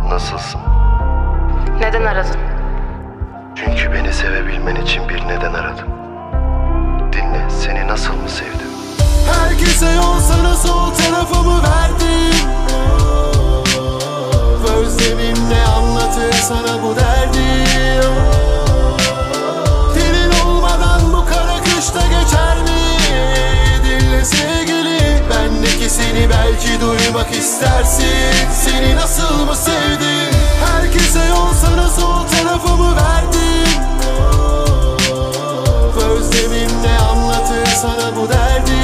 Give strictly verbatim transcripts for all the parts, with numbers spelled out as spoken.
Nasılsın? Neden aradın? Çünkü beni sevebilmen için bir neden aradım. Dinle, seni nasıl mı sevdim? Herkese yol, sana sol tarafımı verdim. Özlemimle anlatır sana bu derdi. Dilin olmadan bu kara kışta geçer mi? Dinle sevgili, bendeki seni belki duymak istersin. Seni nasıl mı sevdim? Herkese yol, sana sol tarafımı verdim. Özlemimle anlatır sana bu derdi.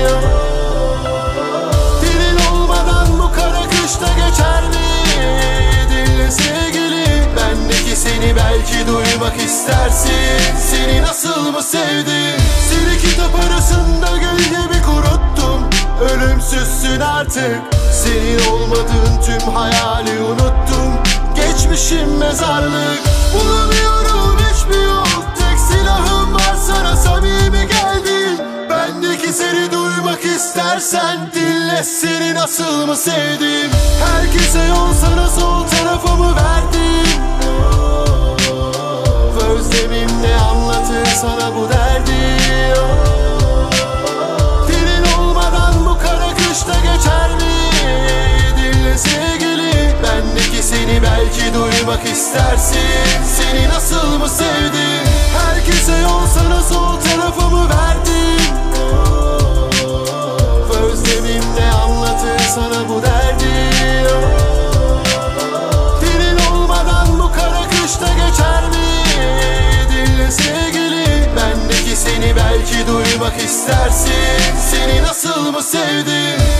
Dilin olmadan bu kara kışta geçer mi? Dinle sevgili, bendeki seni belki duymak istersin. Seni nasıl mı sevdim? Seni kitap arasında gül gibi kuruttum. Ölümsüzsün artık. Senin olmadığın tüm hayali unuttum. Geçmişim mezarlık. Bulamıyorum hiçbir yol. Tek silahım var, sana samimi geldim. Bendeki seni duymak istersen dinle, seni nasıl mı sevdim? Herkese yol, sana sol tarafımı verdim. Özlemimle anlatır sana bu derdi. Dilin olmadan bu kara kışta geçer mi? Dinle sevgili, bendeki seni belki duymak istersin. Seni nasıl mı sevdim? Herkese yol, sana sol tarafımı verdim. Özlemimle anlatır sana bu derdi. Dilin olmadan bu kara kışta geçer mi? Dinle sevgili, bendeki seni belki duymak istersin. Seni nasıl mı sevdim?